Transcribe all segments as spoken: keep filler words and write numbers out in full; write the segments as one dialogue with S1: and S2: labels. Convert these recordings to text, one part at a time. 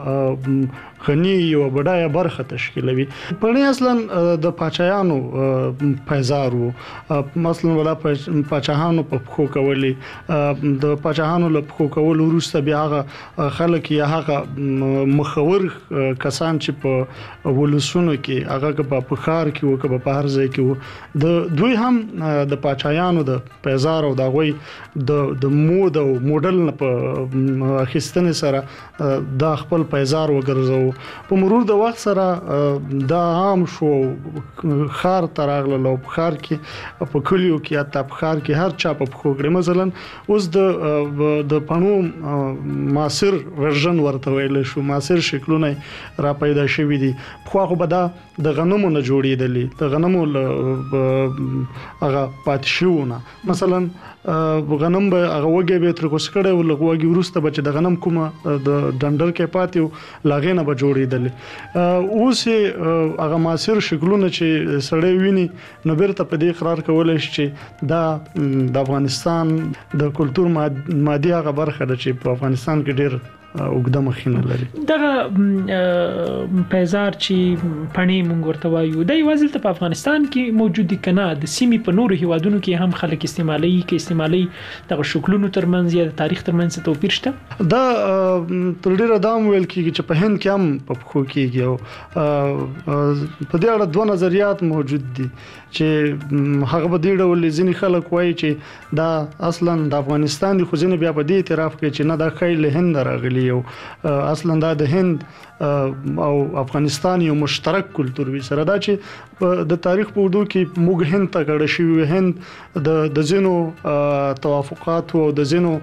S1: غني یو بډایه برخه تشکیلوي. پړنی اصلا د پاچایانو پیزار وو، مثلا ولا پاچاهانو په پخو کولی، د پاچاهانو له پخو کول وروسته بیا هغه خلک یا هغه مخور کسان چې په ولسونو کې هغه په پخار کې وو که په هر ځای کې وو، د دوی هم د پاچایانو د پیزار او د غوي د د مود او موډل نه په اخیستنې سره دا خپل پیزار وګرځو. په مرور د وخت سره دا عام شو، خار تراغله لو خار کې په کلیو کې یا په خار کې هر چا په خو کړي. مثلا اوس د د پڼو معاصر ورژن ورته ویل شو، معاصر شکلونه را پیدا شوي دي. خو خو به دا د غنمو نه جوړېدلې، د غنمو هغه پاتې شوونه، مثلا غنم به هغه وګي به تر کوس کړه او لغوږی ورسته بچ د غنم کومه د ډنډر کې پاتې لاغې نه به جوړېدل. اوس هغه معاصر شکلونه چې سړی ویني نو بیرته په دې اقرار کولای شي چې دا د افغانستان د کلچر مادي هغه برخه ده چې په افغانستان کې ډېر وګړه مخینه لري.
S2: دغه پیزار چې پړنی مونږ ورته وایو د یوازې په افغانستان کې موجود دي کنه د سیمې په نورو هیوادونو کې هم خلک استعمالي کې استعمالي دغه شکلونو ترمنځ یا د تاریخ ترمنځ توپیر شته.
S1: دا تر ډیره دام ویل کیږي چې په هند کې هم په خو کېږي او په دې اړه دوه نظریات موجود دي چې هغه به دې ډول ځینې خلک وایي چې دا اصلا د افغانستان دي، خو ځینې بیا په دې اعتراف کوي چې نه دا خیل هند راغلي او اصلا دا د هند او افغانستان یو مشترک کلچر وي. سره دا چې د تاریخ په وډو کې موږ هند ته کړه شوی، هند د د زینو توافقات او د زینو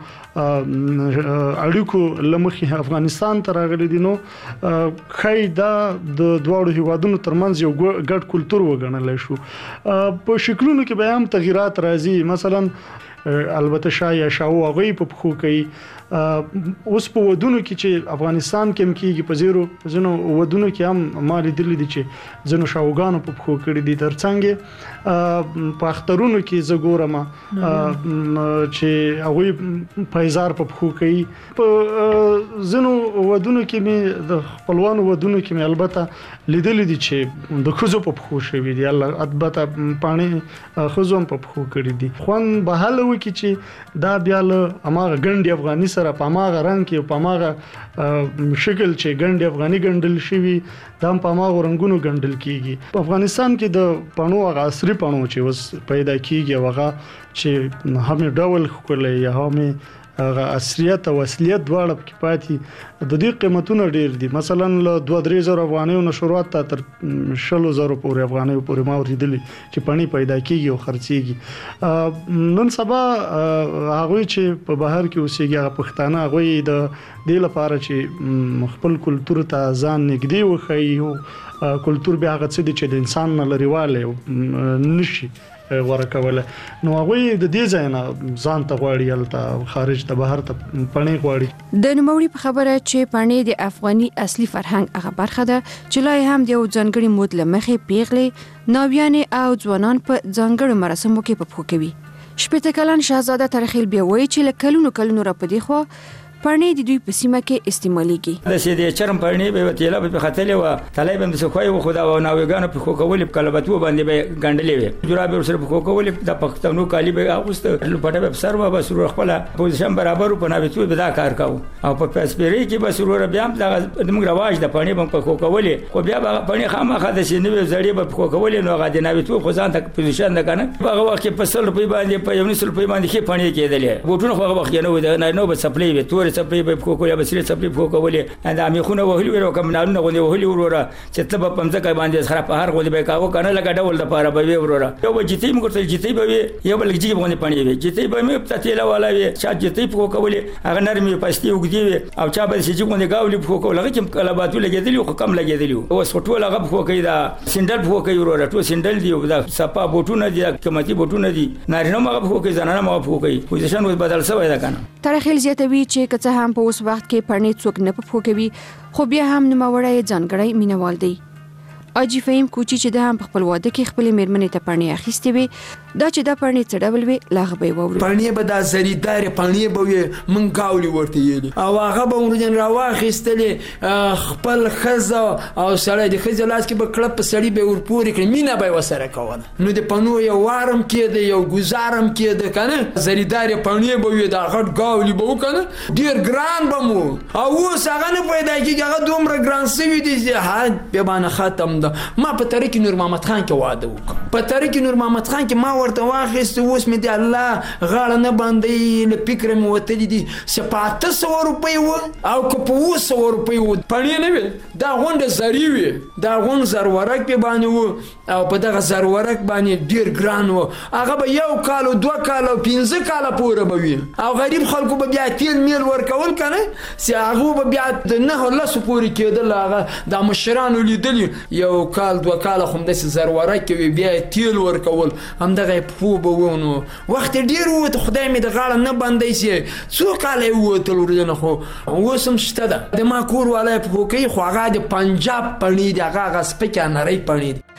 S1: اړیکو لمخې افغانستان ته راغلي دي. نو خایدا د دوړو هیوادونو ترمنځ یو ګډ کلچر وګڼل شو. په شکلونو کې به هم تغیرات راځي، مثلا البته شای یا شاو هغه په خو کوي. اوس په ودونو کې چې افغانستان کې هم کېږي، په زیرو زنو ودونو کې هم ما لیدل دي چې زنو شاوګانو په خو کړی دي. ترڅنګ په اخترونو کې زګورم چې هغه پیزار په خو کوي. په زنو ودونو کې می د خپلوانو ودونو کې می البته لیدل دي چې د خزو په خو شوی دي، البته پانی خزوم په خو کړی دي. خوان به حل وکي چې دا بیا له اماغه ګنډي افغاني سره په ماغه رنگ کې په ماغه شکل چې ګنډي افغاني ګنډل شوی دا په ماغه رنگونو ګنډل کیږي. په افغانستان کې د پڼو هغه عصري پڼو چې وس پیدا کیږي هغه چې هم ډول خولې یا هم هغه اصلیت او اصلیت دواړه کې پاتې د دې قیمتونه ډیر دي. مثلا له دوه درې زره افغانیو نه شروعات تر شلو زره پورې افغانیو پورې ما ورېدلې چې پڼې پیدا کیږي او خرڅيږي. نن سبا هغه چې په بهر کې اوسېږي هغه پښتانه هغه د دې لپاره چې خپل کلچر ته ځان نږدې وخی او کلچر بیا هغه څه دي چې د انسان نه لريواله نشي ورکوله. نو هغه د دې ځای نه ځان ته غواړي الته خارج ته بهر ته پڼې غواړي.
S3: د نوموړي په خبره چې پڼې د افغاني اصلي فرهنګ هغه برخه ده چې لای هم د یو ځانګړي مود لمخې پیغلې ناویانې او ځوانان په ځانګړو مراسمو کې په پخو کوي. شپږ کلن شاهزاده ترخیل بیا وایي چې لکلونو کلونو را پدې خو پړنی د دوی په سیمه کې استعماليږي.
S4: د سې د چرم پړنی به وتیلا په خطلې و طالب هم څه خوای و خدا و ناوګانو په خو کول په کلبتو باندې به ګندلې وي جراب سره په خو کول د پښتنو کالی به اغوست پټه به سر و بس ور خپل پوزیشن برابر په ناوېتو به دا کار کاو او په پاسپری کې بس ور بیا د موږ رواج د پړنی په خو کول خو بیا پړنی خامخا د سې نوې زړې په خو کول نو غا د ناوېتو خو ځان ته پوزیشن نه کنه هغه وخت په سل په باندې په یو نسل په باندې کې پړنی کېدلې بوټونه خو هغه وخت نه نو به سپلې وي تور سپلې به خو یا بسری سپلې خو کولې دا مې خونه وهلي ورو کوم نه نه غوډي وهلي ورو چې ته په پمځه کې باندې خراب هر غوډي به کاو کنه لګا ډول د پاره به ورو یو به جتی موږ ته جتی به یو بل جتی باندې پانی وي جتی به مې پته تیلا والا وي چې جتی خو کولې هغه نرمي پستی وګدي او چا به چې باندې گاولي خو کولې چې کلباتو لګېدلی خو کم لګېدلی او سټول هغه خو کوي دا سندل خو کوي ورو ټو سندل دی دا صفا بوټونه دي قیمتي بوټونه دي نارینه مغه خو کوي زنانه مغه خو کوي پوزیشن اوس بدل شوی دا کنه.
S3: ترخیل زیاتوي چې کڅه هم په اوس وخت کې پړنی څوک نه په کوي خو بیا هم نوموړی ځانګړی مینوال دی. اجي فهم کوچی چې د هم په خپل واده کې خپل میرمنې ته پړنی اخیستې وي دا چې دا پړنې څه ډول وي لاغه به ووري.
S5: پړنې به دا زریدارې پړنې به وي من گاولي ورته یېلي او هغه به ورجن راواخیستلې خپل ښځه او سړی د ښځې لاس کې به کړپ په سړي به ور پورې کړي مینه به یې ورسره کوله. نو د پڼو یو وارم کېده یو ګزارم کېده که نه زریدارې پړنې به وي دا غټ گاولي به و که نه ډېر ګران به مو او اوس هغه نه پیدا کېږي هغه دومره ګران سوي دي چې حد بېبانه ختم ده. ما په تره کې نور محمد خان کې واده وکړ په تره کې نور محمد خان کې ما ورته واخیست اوس مې د الله غاړه نه باندې له فکره مې وتلي دي چې په اته سوه روپۍ و او که په اووه سوه روپۍ و پڼې نه وې دا غونډه زري وې دا غونډ زرورک پې باندې و او په دغه زرورک باندې ډېر ګران و هغه به یو کال او دوه کال او پنځه کاله پورې به وي او غریب خلکو به بیا تیل میل ورکول که نه چې هغو به بیا د نهو لسو پورې کېدل هغه دا مشرانو لیدلي یو کال دوه کاله خو همداسې زرورک کې وي بیا یې تیل ورکول همدغه یې پښو به و نو وخت یې ډېر ووت خدای مې د غاړه نه بندی چې څو کاله یې ووتل ورځنه خو اوس هم شته ده د ما کور والا یې پښو کوي خو هغه د پنجاب پڼې دي هغه هغه سپکې نرۍ پڼې دي.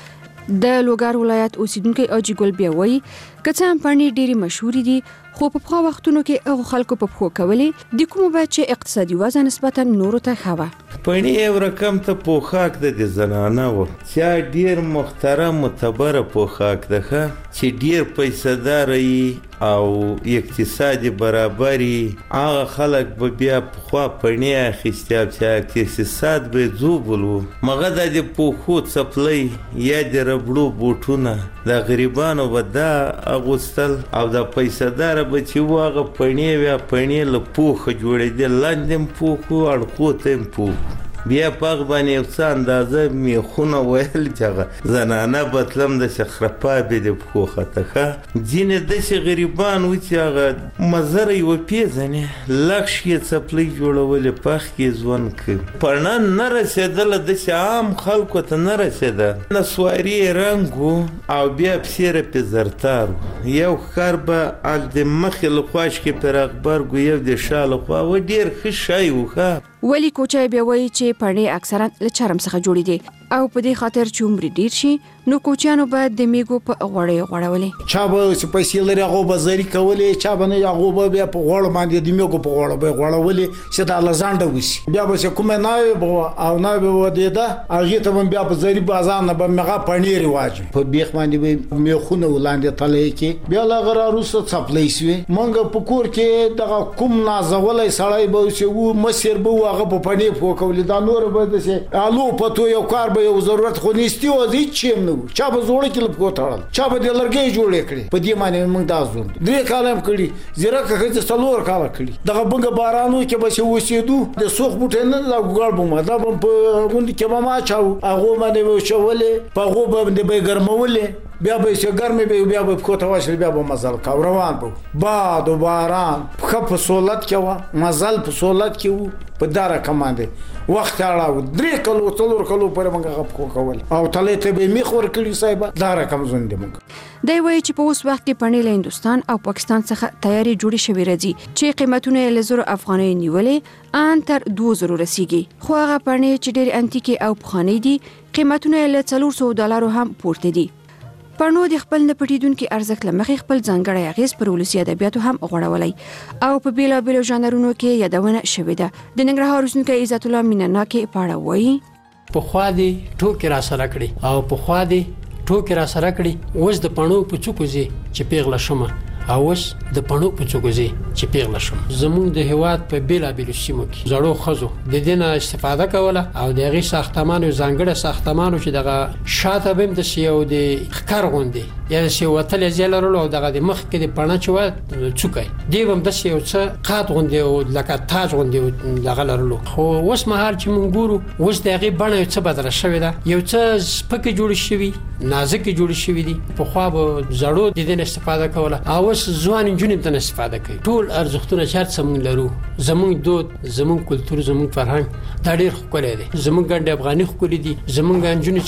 S3: د لوګر ولایت اوسیدونکی اجي ګل بیا وایي که څه هم پڼې ډېرې مشهورې دي خو په پخوا وختونو کې هغو خلکو په پښو کولې د کومو باید چې اقتصادي وضع نسبتا نورو ته ښه وه.
S6: پڼې یو رقم ته پوښاک ده د زنانه و چې ډېر محترم معتبره پوښاک ده ښه چې ډېر پیسهداره یي او اقتصادي برابر یي هغه خلک به بیا پخوا پڼې اخیستې او چې اقتصاد به یې ځوبل و مغه دا د پوښو څپلۍ یا د ربړو بوټونه د غریبانو به دا اغوستل او د پیسهداره به چې و هغه پڼې ویا پڼې له پوښه جوړېدې لاندې هم پوښ و اړخو ته هم پوښ بیا په هغه باندې یو څه اندازه میخونه ویل چې هغه زنانه بتلم داسې خرپابې د پښو خطه ښه ځینې داسې غریبان و چې هغه مزره یې وپېژنې لکش یې څپلۍ جوړولې پخ کې ژوند کوي پڼه نه رسېدله داسې عام خلکو ته نه رسېده نسواري یې رنګ و او بیا پسې رپې زرتار و یو ښکار به د مخې له خواش کې پر اخبار ګو یو د شا له خوا و ډېر ښه شی و ښه.
S3: ولی کوچای بیا وایي چې پڼې اکثرا له چرم څخه جوړې دي او په دې خاطر چې عمر ډیر شي نو کوچیانو باید د میګو په غوړې غوړولې
S7: چا به چې پیسې لري هغه به زری کولې چا به نه هغه به بیا په غوړ باندې د میګو په غوړ به غوړولې چې دا لزانډه وشي بیا به کومه نه به او نه به ودی دا هغه ته بیا په زری بازار نه به مغه پنیر واجب په بیخ باندې به میخونه ولاندې تلې کې بیا لا غره روسه څپلې شوی مونږ په کور کې دغه کوم نازولې سړی به چې و مسیر به هغه په پنیر فوکولې دا نور به دسه الو پتو یو کار به یو ضرورت خو نيستي او هیڅ چیم نه چا به زوړ کې لپ کوټړل چا به د لرګي جوړې کړې په دې باندې موږ دا زوم درې کالم کړي زیرا که څلور کال کړي دغه بنګ بارانو کې به وسیدو د سوخ بوټ نه لا ګړ بوم دا په غوند کې ما چاو هغه باندې شولې په هغه باندې به ګرمولې بیا به چې ګرمي به بیا به کوټه واش بیا به مزل کا روان بو باد او باران خپ سولت کې و مزل په سولت کې و په دارا کمانده وخت اړه درې کلو څلور کلو پر موږ غپ کو کول او تلې ته به میخ ور کړی صاحب دارا کم زوند موږ
S3: دی وایي چې په اوس وخت کې پڼې له هندستان او پاکستان څخه تیاری جوړې شوې راځي چې قیمتونه له زر افغانۍ نیولې ان تر دوه زر رسیدي خو هغه پڼې چې ډېر انتیکي او پخوانۍ دي قیمتونه له څلور سوه ډالرو هم پورته دي. پڼو د خپل نه پټیدونکو ارزښت لمخې خپل ځانګړی اغیز پر ولسی ادبیاتو هم غوړولای او په بیلا بیلو ژانرونو کې یادونه شوې ده. د ننګرهار اوسیدونکی عزت الله مینناکي پاړه وایي
S8: په خوا دي ټوکې را سره کړي او په خوا دي ټوکې را سره کړي اوس د پڼو په څوکو زی چې پیغله شمه او اوس د پڼو په څوکو زی چې پیغله شم زموږ د هواد په بیلا بیلو سیمو کې زړو خزو د دینه استفاده کوله او د غي ساختمانو ځانګړي ساختمانو چې دغه شاته بیم د سیو د خکر غوندي یا د سیو وتل زیلرلو دغه د مخ کې د پڼه چوه څوکای دی بم د سیو څه قات غوندي او لکه تاج غوندي دغه لرلو خو اوس مهال چې مونږ ګورو اوس دغه بڼه څه بدل شوې ده یو څه سپکه جوړ شوی نازک جوړ شوی دي په خوا به زړو د دین استفاده کوله او ځوان انجونې ته استفاده کوي ټول ارزښتونه چې څنګه لرو زموږ دود زموږ کلچر زموږ فرهنګ دا ډېر ښکلی دی زموږ ګنډ افغاني ښکلي دي زموږ انجونې چې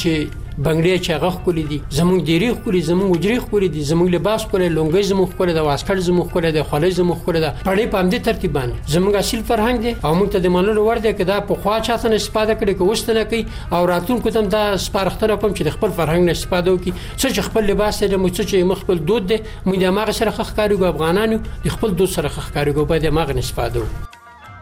S8: بنگړي چې هغه خولي دي زموږ دیری خولي زموږ وجري خولي دي زموږ لباس خولي لونګي زموږ خولي د واسکټ زموږ خولي د خولي زموږ خولي د پړې په همدې ترتیب باندې زموږ اصل فرهنګ دی او موږ ته د منلو ور دي کدا په خوا چاته استفاده کړي کو وستنه کوي او راتلونکو ته دا سپارښتنه کوم چې خپل فرهنګ نه استفاده وکړي چې خپل لباس دې موږ چې خپل دود دي موږ د ماغه سره خخکاریګو افغانانو د خپل دود سره خخکاریګو په دې ماغه استفاده وکړي.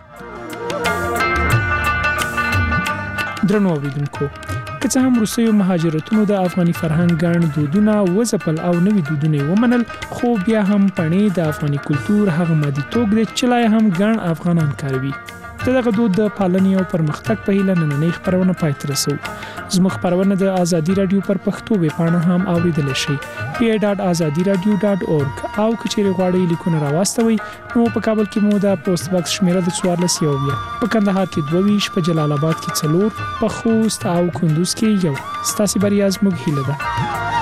S2: درنو اوریدونکو که څه هم روسیو مهاجرتونو د افغاني فرهنګ ګڼ دودونه وځپل او نوي دودونه ومنل خو بیا هم پڼې د افغاني کلچر هغه مادي توګ دی چې لا هم ګڼ افغانان کاروي. دغه دود د پالنې او پرمختګ په هیله نننۍ خبرونه پای ته رسو. زموږ خبرونه د ازادي رادیو پر پښتو ویب پاڼه هم اوریدل شي پی ای ډاټ ازادي رادیو ډاټ اورګ او کچېری غواړئ لیکونه راواستوي نو په کابل کې مو د پوسټ باکس شمیره د څوارلس یو بیا په کندهار کې دوه ویشت په جلال آباد کې څلور په خوست او کندوز کې یو ستاسو بریا زموږ هیله ده.